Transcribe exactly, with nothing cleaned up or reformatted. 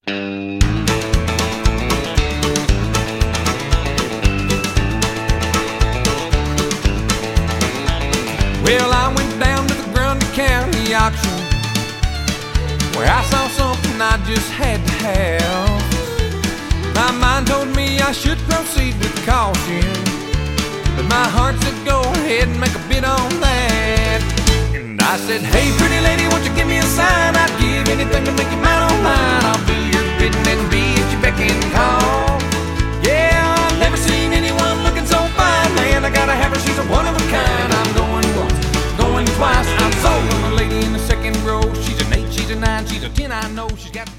Well, I went down to the Grundy County auction, where I saw something I just had to have. My mind told me I should proceed with caution, but my heart said go ahead and make a bid on that. And I said, hey pretty lady, won't you give me a sign? I'd give anything to make you mine on mine. I'll do your bidding and be at your beck and call. Yeah, I've never seen anyone looking so fine, man. I gotta have her, she's a one of a kind. I'm going once, going twice, I'm sold on the lady in the second row. She's an eight, she's a nine, she's a ten, I know she's got